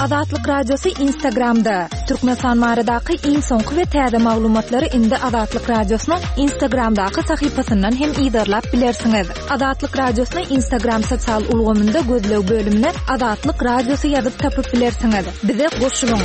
Azatlyk Radiosu Instagramda. Türkmenistan maradaky iň soňky we täze maglumatlary indi Azatlyk Radiosynyň Instagramdaky sahypasyndan hem ýygyrlap bilersiňiz. Azatlyk Radiosynyň Instagram sosial ulgamynda gözlew bölümine Azatlyk Radiosu ýazyp tapyp bilersiňiz. Bize goşulyň.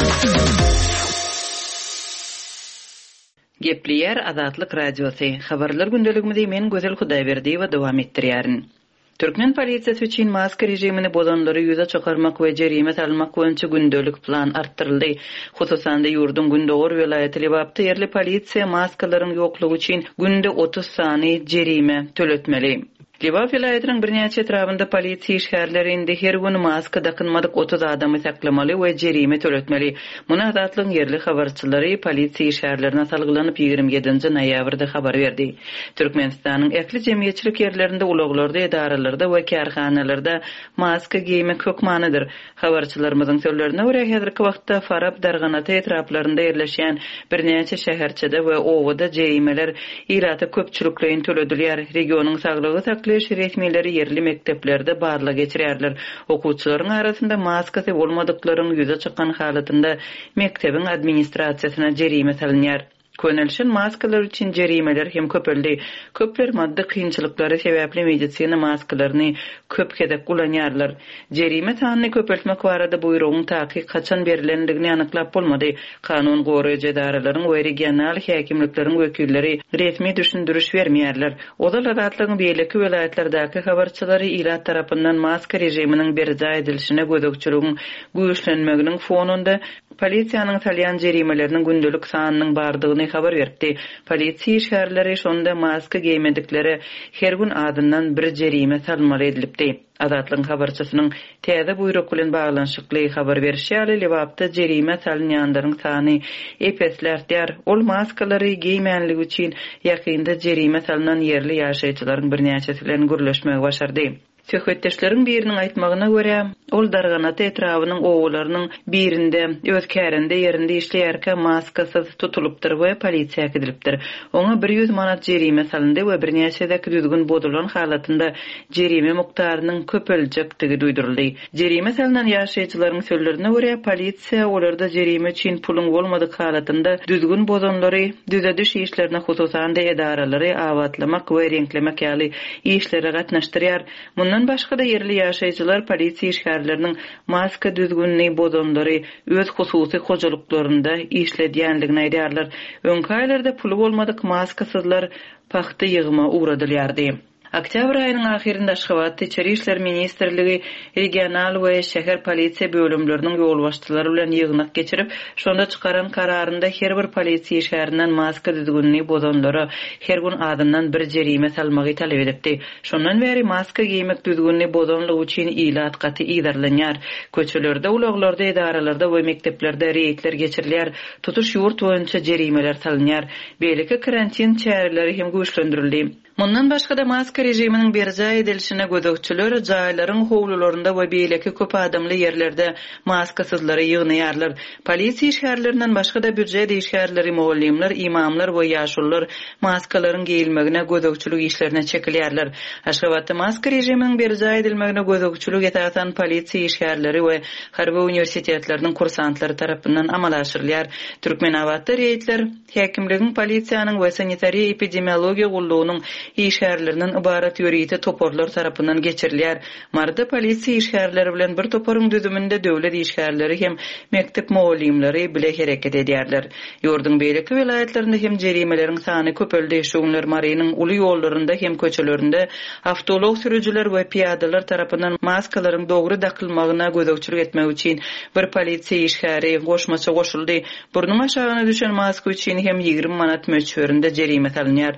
Gepleýär Azatlyk Radiosu. Habarlar gündeligimizde men Gözel Hudaýberdi we dowam etdirýärin. Türkmen polisiýasy üçin maska rejimini bozanlary ýüze çykarmak we jerime salmak boýunça gündelik plan artdyryldy. Hususanda ýurdun Gündöwür welaýaty Lebapda ýerli polisiýa maskalaryň ýoklugy üçin günde 30 sany jerime töletmeli. Lebap welaýatynyň birnäçe etrafynda polisiýa işgärleri indi her gün maska dakynmadyk 30 adamy saklamaly we jerime töletmeli. Muny Azatlyk ýerli habarçylary polisiýa işgärlerine salgylanyp 27 noýabrda habar berdi. Türkmenistanyň ekli jemgyýetçilik ýerlerinde ulaglarda, edaralarda we kärhanalarda maska giymek hökmanydyr. Habarçylarymyzyň sözlerine görä häzirki wagtda Farab darganaty etraplarynda ýerleşýän birnäçe şäherçede we owada jerimeler ýylaty köpçülikleýin töledilýär. Regionyň saglygy resmileri yerli mekteplerde barla geçirýärler. Okuwçylaryň arasynda maskasy bolmadyklaryň ýüze çykan halatynda mektebiň administrasiýasyna jerime salynýar. Könelşen maskalar üçin jerimeler hem köpeldi. Köpler maddi kynçylyklary sebäpli medisina maskalaryny köp kedek gulanýarlar. Jerime sanyny köpeltmek barada buýrugyň taýyk kaçan berilendigini anyklap bolmady. Kanun goraýjy edaralaryň we regional häkimlikleriň wekilleri resmi düşündürüş bermeýärler. Odal Azatlygyň beýleki welaýatlardaky habarçylary ýylat tarapyndan maska rejiminiň berja edilişine gözükçüligiň güýçlenmeginiň fonunda polisiýanyň salyan jerimeleriniň gündelik sanynyň bardygyny habar berdi. Polisiýa işgärleri şonda maska giýmedikleri her gün adından bir jerime salmaly edilipdi. Azatlyk habarçysynyň täze buyruk bilen baglanyşykly habar berýär. Lebapda jerime salynýanlaryň sany epeslerdir. Ol maskalary giýmänligi üçin ýakynda jerime salynan ýerli ýaşaýjylaryň birnäçesi bilen gürleşmek başardy. Söhbetdeşleriň biriniň aýtmagyna görä, ol darganaty etrawynyň owlarynyň birinde öz kärinde ýerinde işleýärkä maskasyz tutulupdyr we polisiýa gidilipdir. Oňa 100 manat jerime salyndy we birnäçe düzgün bodulan halatynda jerime mukdarynyň köpeljekdigi duýduruldy. Jerime salynan ýaşaýjylaryň sözlerine görä, polisiýa olarda jerime üçin puluň bolmadyk halatynda düzgün bozanlary düzediş işlerine hususanda edaralary awatlamak we renklemek ýaly işlere gatnaşdyrýar. Bundan başga da yerli ýaşaýjylar polisiýa işgärleriniň maska düzgünligi bozanlary öz hususy hojalyklarynda işledýänligini aýdýarlar. Öňki aýlarda puly bolmadyk maskasyzlar paxta ýygyma uğradylýardy. Oktyabr aýynyň ahirinde Aşgabat İçeri işler ministrligi regional we şäher polisiýa bölümleriniň ýolbaşçylary bilen ýygynak geçirip, şonda çykaran kararynda her bir polisiýa işgärinden maska düzgünligi bozanlara her gün adından bir jerime salmagy talap edipdi. Şondan beri maska giýmek düzgünligi bozanlygy üçin ýylat gaty ýygyrlanýar. Köçelerde, ulaglarda, edaralarda we mekteplerde reýtler geçirilýär. Tutuş ýurt boýunça jerimeler salynýar. Beýleki karantin çäreleri hem güýçlendirildi. Mundan başga da maska rejiminiň berja edilişine gözükçüler jaýlaryň howlularynda we beýleki köp adamly ýerlerde maskasyzlary ýygnaýarlar. Polisiýa işgärlerinden başga da büdjet işgärleri, muallimler, imamlar we ýaşullar maskalaryň giýilmegine gözükçülük işlerine çekilýärler. Aşgabatda maska rejiminiň berja edilmegine gözükçülük etasan polisiýa işgärleri we harby universitetleriniň kursantlary tarapyndan amal aşyrylýar. Türkmenawatda reýtler häkimligiň polisiýanyň we sanitariýa epidemiologiýa gullugynyň işgärlerinden ibaret ýörüýeti toporlar tarapyndan geçirilýär. Marda polisiýa işgärleri bilen bir toporun düzüminde döwlet işgärleri hem mektep muallimleri bile hereket edýärler. Ýurdun beýleki welaýatlarynda hem jerimelerin sany köpeldi. Şoňlar Marynyň uly ýollarynda hem köçelerinde awtolog sürüjüler we piýadalar tarapyndan maskalaryň dogry dakylmagyna gözükçülük etmek üçin bir polisiýa işgäri goşmaça goşuldy. Burnuň aşagyna düşen maska üçin hem 20 manat möçberinde jerime salynýar.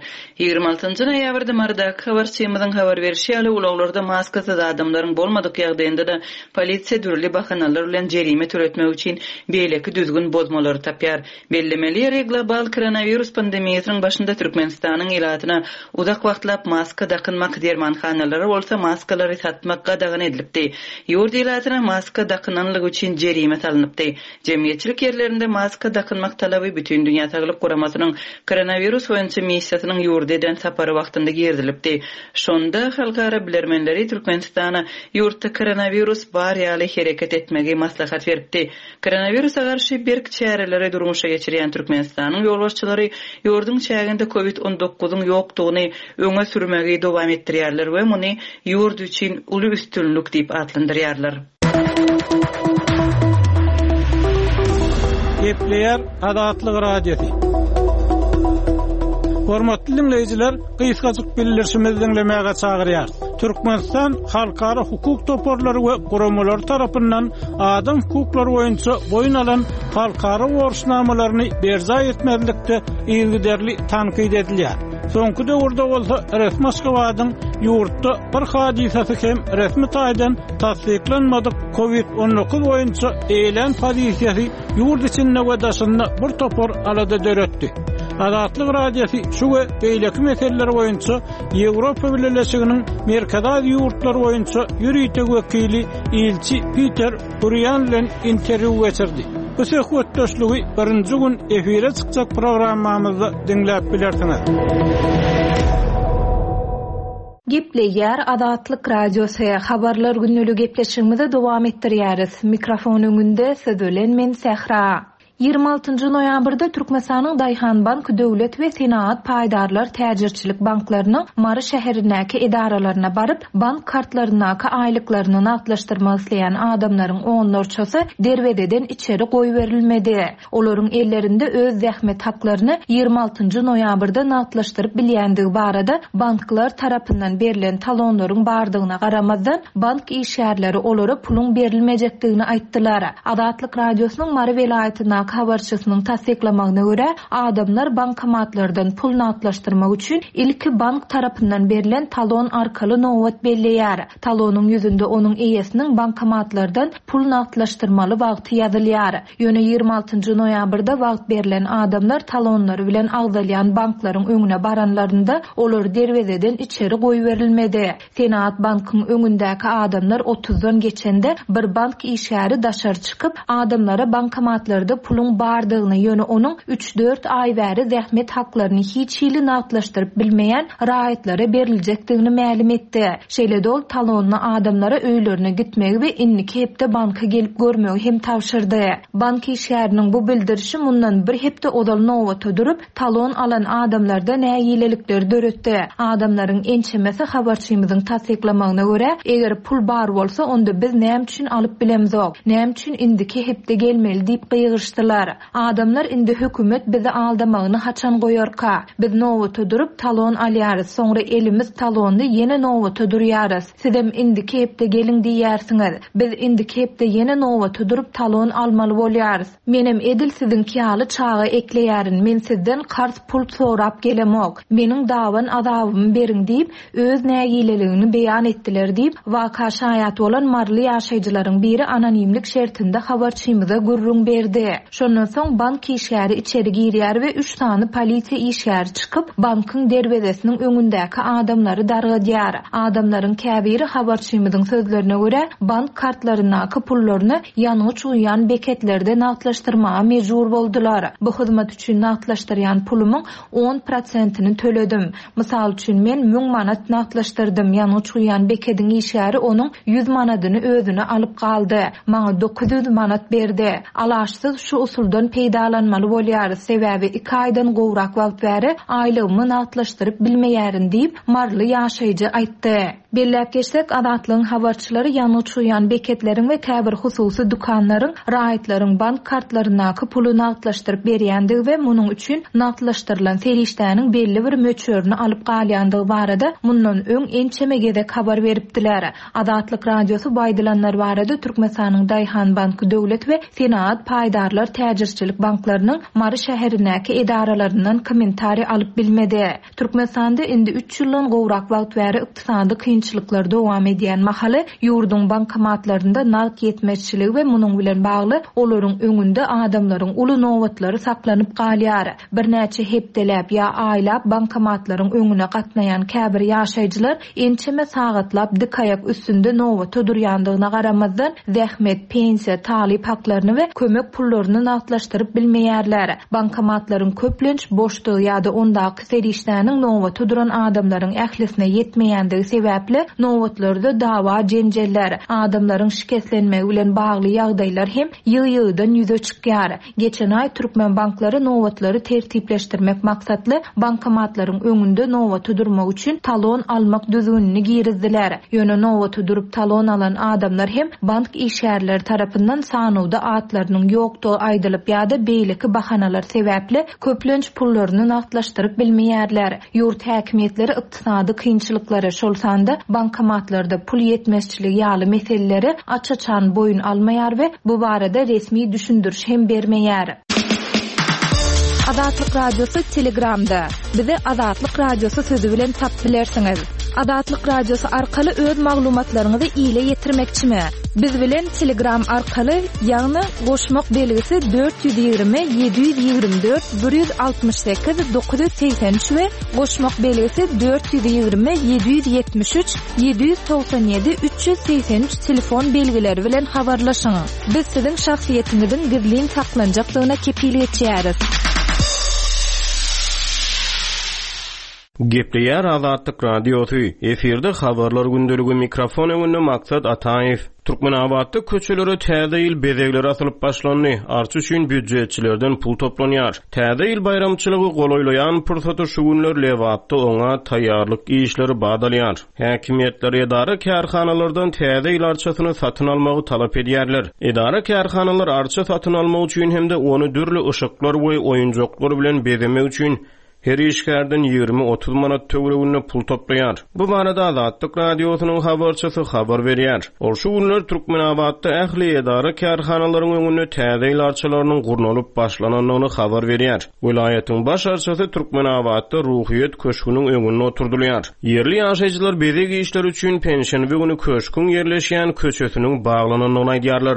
26 noýabrda mardak habarçymyzyň habar berýäli ulaglarda maskasyz adamlaryň bolmadyk ýagdaýynda da polisiýa dürli bahanalar bilen jerime töletmek üçin beýleki düzgün bozmalary tapýar. Bellemeli global koronavirus pandemiýasynyň başynda Türkmenistanyň ýylatyna uzak wagtlap maska dakynmak dermanhanalary bolsa maskalary satmak gadagan edilipdi. Ýurt ýylatyna maska dakynanlygy üçin jerime salanypdy. Jemgyýetçilik ýerlerinde maska dakynmak talaby bütün dünýä Saglyk Guramasynyň koronavirus boýunça missiýasynyň ýurdeden sapary wagtynda girdilipdi. Şonda halkara bilermenleri Türkmenistana ýurtda koronavirus bar ýaly hereket etmegi maslahat beripdi. Koronavirusa garşy berk çäreleri durmuşa geçirýän Türkmenistanyň ýolbaşçylary ýurdun çäginde COVID-19-yň ýokdugyny öňe sürmegi dowam etdirýärler we muny ýurt üçin uly üstünlük diýip adlandyrýarlar. Gepleýär Adatlyk radiosi. Hormatly dinleýijiler, gysgaçyk bildirişimizi dinlemäge çagyrýar. Türkmenistan halkara hukuk toporlary we guramalar tarapyndan adam hukuklary boýunça boyun alan halkara borçnamalaryny berza etmezlikde ýygyderli tankyd edilýär. Soňky döwürde bolsa resmi Moskwadyň ýurtda bir hadisasy hem resmi taýdan tasdiklanmadyk COVID-19 boýunça eýlen pozisiýasy ýurt içinde we daşynda bir topor alada döretdi. Adatlyk radiosi şu we beýleki meseleler boýunça Ýewropa Birleşiginiň merkezat ýurtlar boýunça ýürüýtek wekili elçi Peter Burian bilen interwýu geçirdi. Bu söhbetdeşligi birinji gün efire çykjak programmamyzda dinläp bilersiňiz. Gepleýär Adatlyk radiosu habarlar günnülük gepleşigimizi dowam etdirýäris. Mikrofon öňünde siz bilen men Sehra. 26 noýabrda Türkmenistanyň Daýhan Bank döwlet we senat paýdarlar täjirçilik banklarynyň Mary şäherindäki edaralaryna baryp, bank kartlarynyňky aýlyklaryny naklaşdyrmak isleýän adamlaryň onlarçasy derwededen içeri goýberilmedi. Olaryň ellerinde öz zähmet haklaryny 26 noýabrda naklaşdyryp bilýändigi barada banklar tarapyndan berilen talonlaryň bardygyna garamazdan bank işgärleri olara pulun berilmejekdigini aýtdylar. Adatlyk radiosynyň Mary welaýatyna habarçysynyň tasdiklamagyna görä, adamlar bankomatlardan pul naklaşdyrmak üçin ilki bank tarapyndan berilen talon arkaly nowat belleýär. Talonyň ýüzünde onuň eýesiniň bankomatlardan pul naklaşdyrmaly wagty ýazylýar. Ýöne 26 noýabrda wagt berilen adamlar talonlary bilen agdalýan banklaryň öňüne baranlarynda olar derwezeden içeri goýberilmedi. Senat bankyň öňündäki adamlar 30dan geçende bir bank işgäri daşar çykyp adamlara bankomatlarda pulun bardygyny ýöne onuň 3-4 ay bäri zähmet haklaryny hiç ýyly naklaşdyryp bilmeýän raýatlara beriljekdigini ma'lum etdi. Şeýle dol talonny adamlara öýlerine gitmegi we inniki hepde banka gelip görmegi hem tawşyrdy. Bank işgäriniň bu bildirişi mundan bir hepde odal nowata durup talon alan adamlarda näýilelikler döretdi. Adamlaryň ençemesi habarçymyzyň tasdiklamagyna görä, eger pul bar bolsa onda biz näme üçin alyp bilemizok, näme üçin indiki hepde gelmeli diýip gyýgyşdylar. Adamlar indi hökümet bizi aldamagyny haçan goýarka? Biz nowata durup talon alýarys, soňra elimiz talondy ýene nowata durýarys. Sizem indiki hepde gelin diýärsiňiz. Biz indiki hepde ýene nowata durup talon almaly bolýarys. Menem edil siziň kiýaly çağa ekleýärin. Men sizden kart pul sorap gelemok. Meniň dawan adabymy beriň diýip öz nägileligini beýan etdiler diýip waka şaýat bolan marly ýaşaýjylaryň biri anonimlik şertinde habarçymyza gurrun berdi. Şondan soň bank işgäri içeri girýär we 3 tany polisiýa işgäri çykyp bankyň derwezesiniň öňündäki adamlary dargadýar. Adamlaryň käbiri habarçymyzyň sözlerine görä, bank kartlarynyňky pullaryny ýanyç uýan beketlerde naklaşdyrmaga mejbur boldular. Bu hyzmat üçin naklaşdyrýan pulumyň 10%-ni töledim. Mysal üçin men 1000 manat naklaşdyrdym. Ýanyç uýan beketiň işgäri onuň 100 manatyny özüne alyp galdy. Maňa 900 manat berdi. Alaşsyz şu usuldan peýdalanmaly bolýar. Sebäbi 2 aýdan gowrak wagt bäri aýlygymy naklaşdyryp bilmeýärin diýip marly ýaşaýjy aýtdy. Belläp geçsek, adatlyň habarçylary ýanyç uýan beketleriň we käbir hususy dukanlaryň raýatlaryň bank kartlarynyňky puly naklaşdyryp berýändigi we munyň üçin naklaşdyrylan serişdäniň belli bir möçörüni alyp galýandygy barada mundan öň ençemegede habar beripdiler. Adatlyk radiosu baýdylanlar barada Türkmenistanyň Daýhan Bank döwlet we senat paýdarlar täjirçilik banklarynyň Mary şäherindäki edaralaryndan kommentari alyp bilmedi. Türkmenistanda indi 3 ýyldan gowrak wagt bäri ykdysady kynçylyklar dowam edýän mahaly ýurdun bankomatlarynda nark yetmezçiligi we munyň bilen bagly olaryň öňünde adamlaryň uly nowatlary saklanyp galýar. Birnäçe hepdelep ýa aýlap bankomatlaryň öňüne gatnaýan käbir ýaşaýjylar ençeme sagatlap dikayak üstünde nowat durýandygyna garamazdan zähmet, pensiýa, talip haklaryny we kömek pullaryny nagtlaşdyryp bilmeýärler. Bankomatlaryň köplenç boşdugy ýa-da ondaky serişläniň nowat duran adamlaryň ählisine yetmeýändigi sebäpli nowatlarda dawa, jenjeller, adamlaryň şikestlenmegi bilen bagly ýagdaýlar hem ýygy-ýygydan ýüze çykýar. Geçen ay Türkmen banklary nowatlary tertipleşdirmek maksatly bankomatlaryň öňünde nowat durmak üçin talon almak düzgünini girizdiler. Ýöne nowat durup talon alan adamlar hem bank işgärleri tarapyndan sanuwda atlarynyň ýokdugy aýdylyp ýa-da beýleki bahanalar sebäpli köplenç pullaryny nagtlaşdyryp bilmeýärler. Ýurt häkimetleri ykdysady kynçylyklary şolsanda bankomatlarda pul yetmezçiligi ýaly meseleleri açaçan boyun almaýar we bu barada resmi düşündürüş hem bermeýär. Adatlyk radiosu Telegramda. Bizi Adatlyk radiosu sözü bilen tap bilersiňiz. Adatlyk radiosu arkaly öz maglumatlaryňyzy ýyla ýetirmekçimi? Biz bilen Telegram arkaly ýagny goşmak belgisi 420 724 168 983 we goşmak belgisi 420 773 797 383 telefon belgileri bilen habarlaşyň. Biz siziň şahsiýetiňiziň gizlin saklanjaklygyna kepillik etýäris. Gepleýär Azatlyk radiosu. Eferde habarlar gündeligi mikrofon öňünde Maksat Ataýew. Türkmenabadda köçelere täze ýyl bezegleri asylyp başlandy. Arçy üçin büdjetçilerden pul toplanýar. Täze ýyl bayramçylygy golaýlaýan pursaty şu günler lewatda oňa taýýarlyk işleri badalýar. Häkimetler edara kärhanalardan täze ýyl arçasyny satyn almagy talap edýärler. Edara kärhanalar arça satyn almak üçin hemde onu dürli ışyklar we oýunjoklar bilen bezemek üçin her işgärden 20-30 manat töweregine pul toplaýar. Bu barada Azatlyk radiosynyň habarçysy habar berýär. Ol şu günler Türkmenabadda ähli edara kärhanalaryň öňüne täze ýyl arçalarynyň gurnalyp başlananyny habar berýär. Vilayatyň baş arçasy Türkmenabadda ruhyet köşküniň öňüne oturdylýar. Yerli ýaşaýjylar bezek işleri üçin pensiýa güni köşkün ýerleşýän köçesiniň baglanynyny aýdýarlar.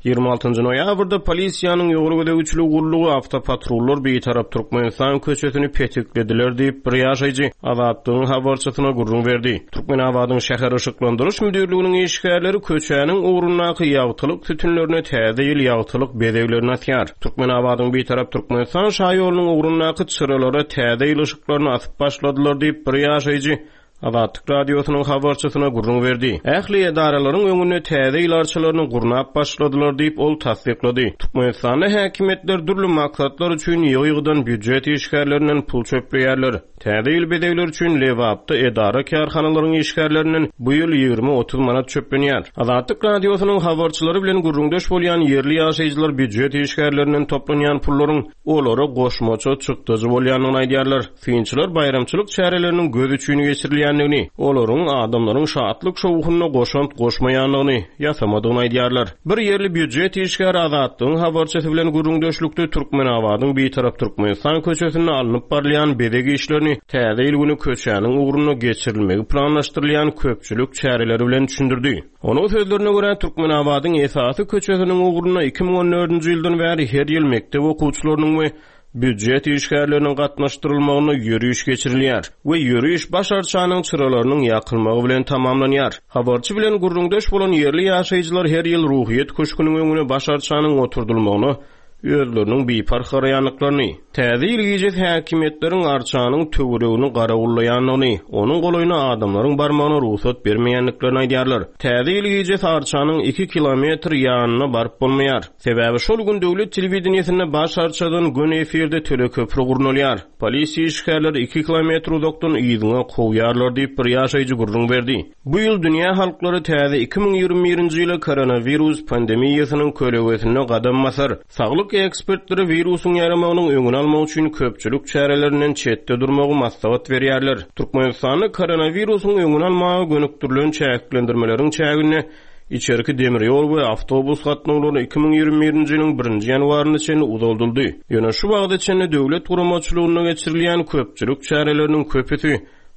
26 noýabrda polisiýanyň ýogurlygy güçlü gurlugy awtopatrullar beýtarap Türkmenistan köçesini petiklediler diýip bir ýaşaýjy Azatlygyň habarçysyna gurrun berdi. Türkmenabadyň şäher ışıklandyrış müdürliginiň işgärleri köçäniň ugrunaky ýagtylyk tütünlerine täze ýyl ýagtylyk bezeglerini atýar. Türkmenabadyň beýtarap Türkmenistan şaýolynyň ugrunaky çyralara täze ýyl ışıklarını asyp başladylar diýip bir ýaşaýjy Adatlyk radiosynyň habarçysyna gurrun berdi. Ähli edaralaryň öňüne täze ýyl arçalaryny gurnap başladylar diýip ol tasdiklady. Türkmenistan häkimetler dürli maksatlar üçin ýygydan büdjet işgärlerinden pul çöpleýärler. Täze ýyl bedegler üçin lewapda edara kärhanalaryň işgärlerinden bu ýyl 20-30 manat çöplenýär. Adatlyk radiosynyň habarçylary bilen gurrundaş bolýan yerli ýaşaýjylar büdjet işgärlerinden toplanýan pullaryň olara goşmaça çykdyjy bolýanyny aýdýarlar. Kynçylar bayramçylyk çäreleriniň göz üçin geçirilýär. Olaryň adamlaryň şatlyk şowugyna goşant goşmaýanlygyny ýasamadygyny aýdýarlar. Bir yerli büdjet işgäri Azatlygyň habarçysy bilen gurrundaşlykda Türkmenabadyň beýtarap Türkmenistan köçesine alınıp barlayan bezek işlerini täze ýyl güni köçäniň ugruny geçirilmegi planlaşdyrylýan köpçülük çäreleri bilen düşündirdi. Onuň sözlerine görä Türkmenabadyň esasy köçesiniň ugruny 2014-nji ýyldan bäri her ýyl mektep okuwçylarynyň we büdjet işgärleriniň gatnaşdyrylmagyna ýürüýüş geçirilýär we ýürüýüş baş arçanyň çyralarynyň ýakylmagy bilen tamamlanýar. Habarçy bilen gurrundaş bolan yerli ýaşaýjylar her ýyl ruhyet köşküniň öňüne baş arçanyň oturdylmagyny özleriniň beýpar haraýanlyklaryny, täze ýyl gije häkimetleriň arçanyň töweregini garagullaýanyny, onuň golaýyna adamlaryň barmagyna ruhsat bermeýänliklerini aýdýarlar. Täze ýyl gije arçanyň 2 kilometr ýanyna baryp bolmaýar. Sebäbi şol gün döwlet telewizionyasynda baş arçadan gün eferde teleköprü gurnalýar. Polisiýa işgärleri 2 kilometr uzakdan ýygyna goýarlar diýip bir ýaşaýjy gurrun berdi. Bu ýyl dünýä halklary täze 2021-nji ýyla koronavirus pandemiýasynyň kölegesine gadam basar. Saglyk ekspertleri virusyň ýaramagynyň öňüni almak üçin köpçülük çärelerinden çetde durmagy maslahat berýärler. Türkmenistany koronavirusyň öňüni almagy gönükdirilen çäklendirmeleriň çägine içerki demir ýol we awtobus gatnaşmaları 2021-nji ýylyň 1-nji ýanwaryna çenli uzaldyldy. Ýöne şu wagtda çenli döwlet guramaçylygyna geçirilýän köpçülük çäreleriniň köpeti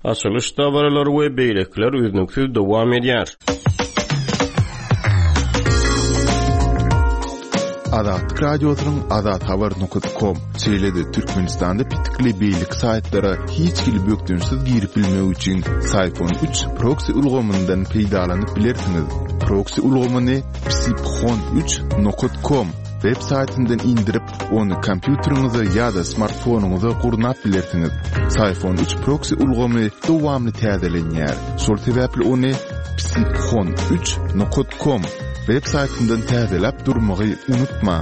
Açılış dabarlar we beýlekler üznüksiz dowam edýär. Azat radiosynyň azathabar.com çeýledi Türkmenistanda pitikli beýlik saýtlara hiç kili bökdünsiz girip bilmek üçin Sayfon 3 proxy ulgamyndan peýdalanyp bilersiňiz. Proxy ulgamy psipxon3.com web saytyndan indirip onu kompýuteriňize ýa-da smartfonuňyza gurnap bilersiňiz. Sayfon 3 proxy ulgamy dowamly täzelenýär. Şol sebäpli onu psipxon3.com web saytyndan täzelep durmagy unutma.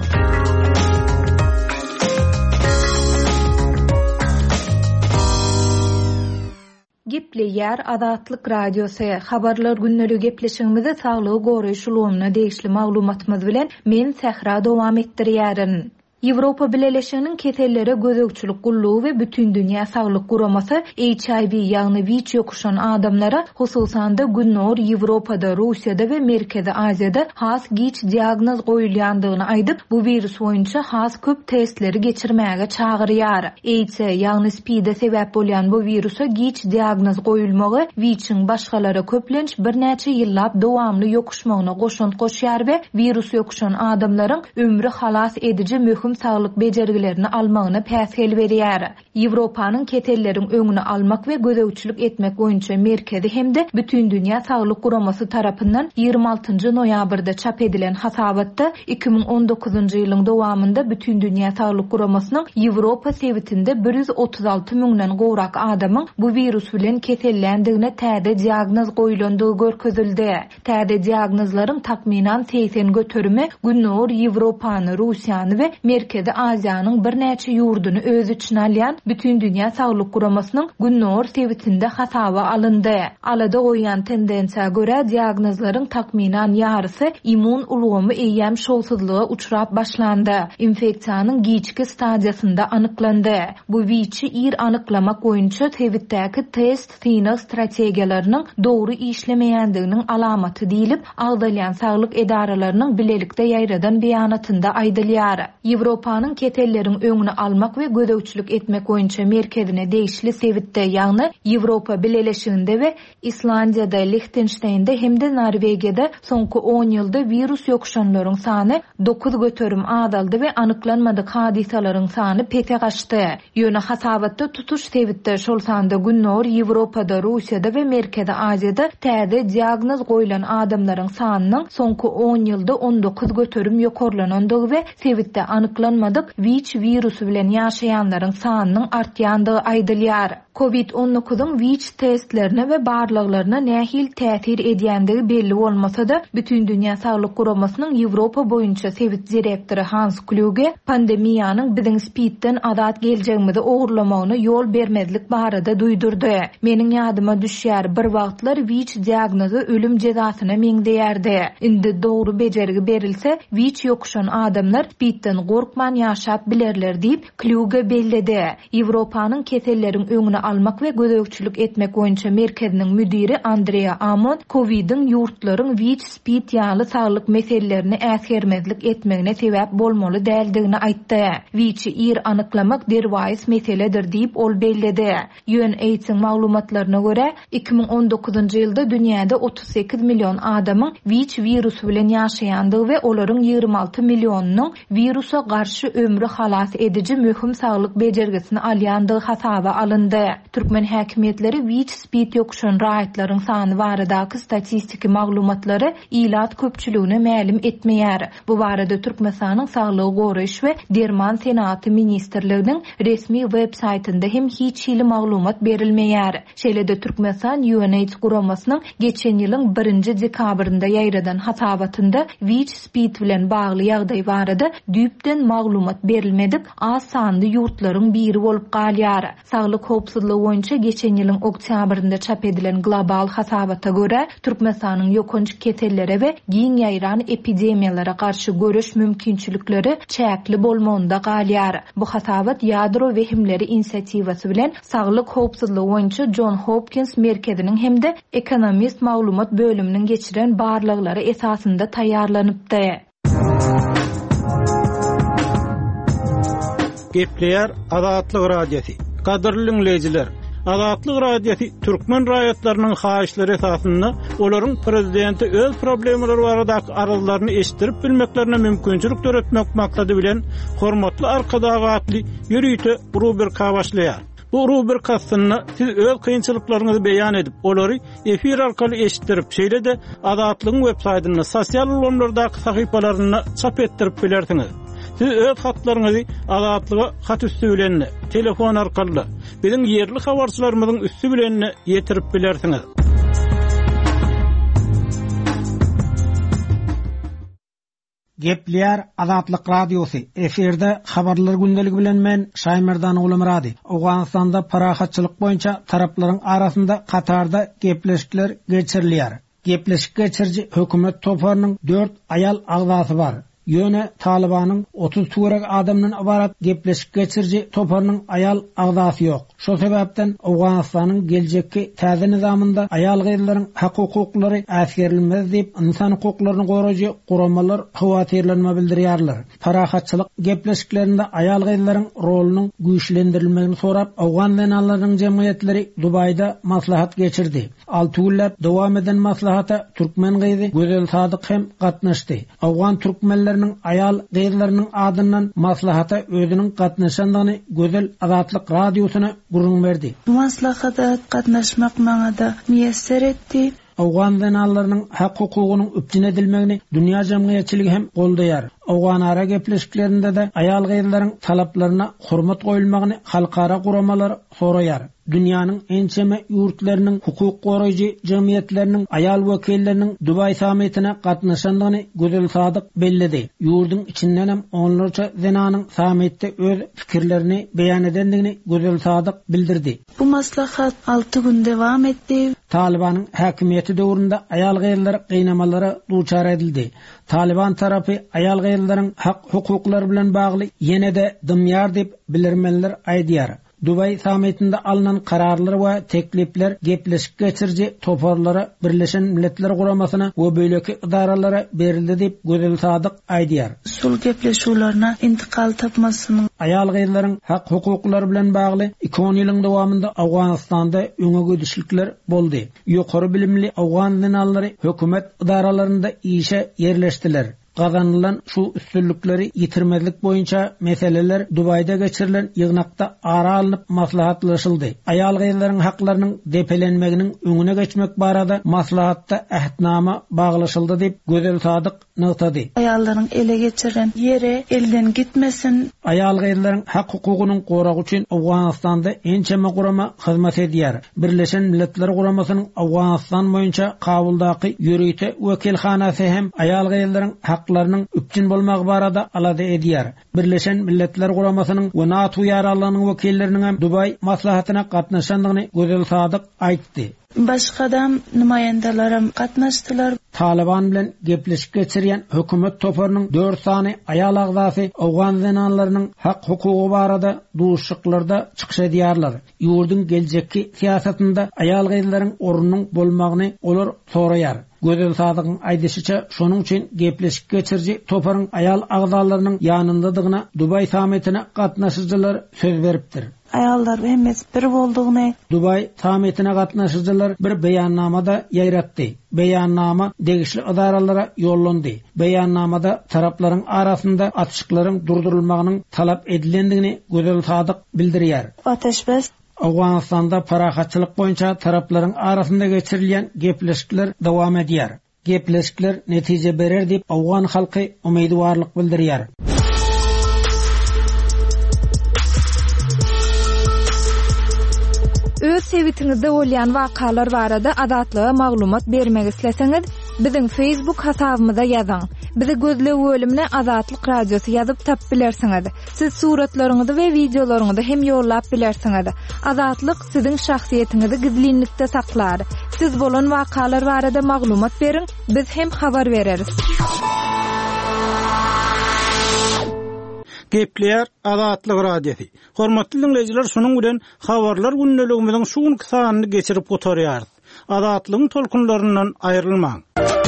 Gepleýär Azatlyk Radiosy. Habarlar günnälik gepleşigimizi saglygy goraýyş ulgamyna degişli maglumatymyz bilen men Sehra dowam etdirýärin. Ýewropa Birleşiginiň kesellere gözegçilik gullugy we bütün dünýä saglyk guramasy HIV ýagny WIC ýokuşan adamlara hususan da Günnor Ýewropada, Russiýada we Merkezi Aziýada has giç diagnoz goýulýandygyny aýdyp, bu virus boýunça has köp testleri geçirmäge çagyrýar. AIDS ýagny SPID-e sebäp bolýan bu virusa giç diagnoz goýulmagy WIC-iň başgalara köplenç bir näçe ýyllap dowamly ýokuşmagyna goşunt goşýar we virus ýokuşan adamlaryň ömrü halas edici mühim saglyk bejergilerini almagyna päsgel berýär. Ýewropanyň ketelleriň öňüni almak we gözegçilik etmek boýunça merkezi hemde bütün dünýä saglyk guramasy tarapyndan 26-njy noýabrda çap edilen hasabatda 2019-njy ýylyň dowamında bütün dünýä saglyk guramasynyň Ýewropa sewitinde 136 000-den gowrak adamyň bu virus bilen kesellendigine täze diagnoz goýulandygy görkezildi. Täze diagnozlaryň takminan 80 götürümi Günnor Ýewropany, Russiýany we Merkezi Aziýanyň bir näçe ýurduny öz içine alýan bütün dünýä saglyk guramasynyň Günnor sewitinde hasaba alyndy. Alada goýan tendensiýa görä diagnozlaryň takminan ýarysy immun ulgamy eýýäm şolsuzlyga uçrap başlandy. Infeksiýanyň giçki stadiýasynda anyklandy. Bu WIC-i ir anyklamak boýunça sewitdäki test synag strategiýalarynyň dogry işlemeýändiginiň alamaty diýilip, agdalýan saglyk edaralarynyň bilelikde ýaýradan beýanatynda aýdylýar. Ýewropanyň ketelleriň öňüni almak we gözegçilik etmek boýunça merkezine degişli sewitde ýagny Ýewropa Birleşiginde we Islandiýada, Lichtenstein'de hemde Norwegiýada soňky 10 ýylda virus ýokuşanlaryň sany 9 götürüm adaldy we anyklanmadyk hadisalaryň sany pete gaçdy. Ýöne hasabatda tutuş sewitde şol sanda Günnor Ýewropada, Russiýada we Merkezi Aziýada täze diagnoz goýulan adamlaryň sanynyň soňky 10 ýylda 19 götürüm ýokarlanandygy we sewitde anyklanmadyk WIC virusu bilen ýaşaýanlaryň sanynyň artýandygy aýdylýar. COVID-19-yň WIC testlerine we barlyklaryna nähil täsir edýändigi belli bolmasa-da, bütün dünýä saglyk guramasynyň Ýewropa boýunça sewit direktory Hans Kluge pandemiýanyň biziň SPID-den azat geljegimizi ogurlamagyna ýol bermezlik barada duýdurdy. Meniň ýadyma düşýär, bir wagtlar WIC diagnozy ölüm jezasyna meňdeýärdi. Indi dogry bejergi berilse, WIC ýokuşan adamlar SPID-den gorkman ýaşap bilerler diýip Kluge belledi. Ýewropanyň keselleriň öňüni almak we gözegçilik etmek boýunça merkeziniň müdiri Andrea Amon COVID-iň ýurtlaryň WIC SPID ýaly saglyk meselelerini äsgermezlik etmegine sebäp bolmaly däldigini aýtdy. WIC-i ir anyklamak derwäs meseledir diýip ol belledi. UNAIDS-iň maglumatlaryna görä 2019-njy ýylda dünýäde 38 million adamyň WIC virusu bilen ýaşaýandygy we olaryň 26 millionynyň virusa garşy ömrü halas edici mühim saglyk bejergisini alýandygy hasaba alyndy. Türkmen häkimetleri WIC SPID ýokuşan raýatlaryň sany baradaky statistiki maglumatlary ilat köpçüligine mälim etmeýär. Bu barada Türkmenistanyň Saglygy goraýyş we Derman Senaty ministrliginiň resmi web saytynda hem hiç ýyly maglumat berilmeýär. Şeýlede Türkmenistan UNAIDS guramasynyň geçen ýylyň 1-nji dekabrynda ýaýradan hasabatynda WIC SPID bilen bagly ýagdaý barada düýpden maglumat berilmedik, az sanly ýurtlaryň biri bolup galýar. Saglyk howpsuzlygy boýunça geçen ýylyň oktýabrynda çap edilen global hasabata görä Türkmenistanyň ýokunç ketellere we giň ýaýran epidemiýalara garşy görüş mümkinçilikleri çäkli bolmagynda galýar. Bu hasabat ýadro wehimleri inisiativasy bilen saglyk howpsuzlygy boýunça John Hopkins merkeziniň hemde ekonomist maglumat bölüminiň geçiren barlyklary esasynda taýýarlanypdy. Gepleýär Azatlyk Radiosy. Kadrly dinleyijiler, Azatlyk radiosu türkmen raýatlarynyň haýyşlary esasynda olaryň prezidenti öz problemleri barada aralarını eşittirip bilmeklerine mümkünçilik töretmek maksady bilen hormatly arkadaşly ýürüýte rubrika başlaýar. Bu rubrikasyny siz öz kynçylyklaryňyzy beýan edip, olary efir arkaly eşitdirip, şeýle de Azatlygyň web-saýtyna, sosial ulamlardaky sahypalaryna çap etdirip bilersiňiz. Siz öz hatlaryňyzy Azatlyga hat üstü bilen, telefon arkaly, bizim yerli habarçylarymyzyň üstü bilen ýetirip bilersiňiz. Gepler Azatlyk radiosu. Eferde habarlar gündəligi bilen men Şaymerdan Ulumrady. Awganistanda parahatçylyk boýunça taraplaryň arasynda Katarda gepleşikler geçirilýär. Gepleşik geçirji hökümet toparynyň 4 ayal agzasy bar. Ýöne Talibanyň 30 tuğrak adamdan ibarat gepleşik geçirji toparynyň ayal agzasy ýok. Şo sebäpden Awganistanyň geljekki täze nizamynda ayal gyzlaryň hak-hukuklary äsgerilmez diýip insan hukuklaryny goraýjy guramalar hawatirlenme bildirýärler. Parahatçylyk gepleşiklerinde ayal gyzlaryň rolunyň güýçlendirilmegini sorap Awgan denalarynyň jemgyýetleri Dubaýda maslahat geçirdi. 6 günläp dowam eden maslahata türkmen gyzy Gözel Sadyk hem gatnaşdy. Awgan türkmenler ayal gyzlarynyň adyndan maslahata özüniň gatnaşandygyny Gözel Azatlyk radiosyna gurrun berdi. Bu maslahata gatnaşmak maňa da müýesser etdi. Awgan denalarynyň hak hukugynyň üpjün edilmegini dünýä jemgyýetçiligi hem goldaýar. Awgan ara gepleşiklerinde de ayal gyzlaryň talaplaryna hormat goýulmagyny halkara guramalar soraýar. Dünýäniň ençeme ýurtlarynyň hukuk goraýjy jemgyýetleriniň ayal wekilleriniň Dubai sametine gatnaşandygyny Gözel Sadyk bellidi. Ýurduň içinden hem onlarça zenanyň sametde öz pikirlerini beýan edendigini Gözel Sadyk bildirdi. Bu maslahat 6 gün dewam etdi. Talibanyň häkimiýeti döwründe ayal gyzlary gynamalara duçar edildi. Taliban tarapy ayal gyzlaryň hak hukuklary bilen bagly ýene-de dymýar diýip bildirmeler aýdýar. Dubai sametinde alınan kararlar ve teklifler gepleşik geçirji toparlara Birleşen Milletler Guramasyna we böýleki idaralara berildi diýip Gözel Sadyk aýdýar. Sul gepleşүүлärine intikal tapmasynyň ayal gyzlaryň hak hukuklary bilen bagly 2 ýylyň dowamında Awganistanda öňe gödüşlikler boldy. Ýokary bilimli Awgan denallary hökümet idaralarynda işe yerleşdiler. Kazanılan şu üstünlükleri yitirmezlik boyunca meseleler Dubay'da geçirilen yığınakta ara alınıp maslahatlaşıldı. Ayal gyzlaryň haklarynyň depelenmeginiň öňüne geçmek barada maslahatta ähdnama baglaşyldy diýip Gözel Sadyk nykdy. Aýallaryň ele geçiren ýere elden gitmesin. Ayal gyzlaryň hak hukugynyň goragy üçin Awganistanda ençeme gurama hyzmat edýär. Birleşen Milletler Guramasynyň Awganistan boýunça Kabuldaky ýürüýte wekilhanasy hem ayal gyzlaryň haklarynyň üpjün bolmagy barada alada edýär. Birleşen Milletler Guramasynyň we NATO ýaralarynyň wekilleriniň hem Dubai maslahatyna gatnaşandygyny Gözel Sadyk aýtdy. Başga da nümayendelerim gatnaşdylar. Taliban bilen gepleşik geçirýän hökümet toparynyň 4 sany ayal agzasy Awgan zenanlarynyň hak hukugy barada duşyklarda çykyş edýärler. Ýurdun geljekki siýasatynda ayal gyzlaryň orunyň bolmagyny olar soraýar. Gözel Sadykyň aýdysyça şonuň üçin gepleşik geçirji toparyň ayal agzalarynyň ýanyndadygyna Dubai sametine gatnaşyjylar söz beripdir. Ayallar hemmes bir boldugyny Dubai sametine gatnaşyjylar bir beýannamada ýaýratdy. Beýannama degişli idaralara ýollandy. Beýannamada taraplaryň arasynda atışyklaryň durdurulmagynyň talap edilendigini Gözel Sadyk bildirýär. Ateşbes Awganistanda parahatçylyk boýunça taraplaryň arasynda geçirilýän gepleşikler dowam edýär. Gepleşikler netije berer diýip Awgan halky umydwarlyk bildirýär. Öz sevitiňizde bolýan wakalar barada azatlyga maglumat bermek isleseňiz, biziň Facebook hasabymyza ýazyň. Bizi gözle bölümine Azatlyk radiosu ýazyp tap bilersiňiz. Siz suratlaryňyzy we videolaryňyzy hem ýollap bilersiňiz. Azatlyk siziň şahsiýetiniňizi gizlinlikde saklar. Siz bolan wakalar barada maglumat beriň, biz hem habar bereriz. Gepler Azatlyk radiosu. Hormatly dinleyijiler, şonuň bilen habarlar gündeligimiziň şu sanyny geçirip gotarýarys. Azatlygyň tolkunlaryndan aýrylmaň.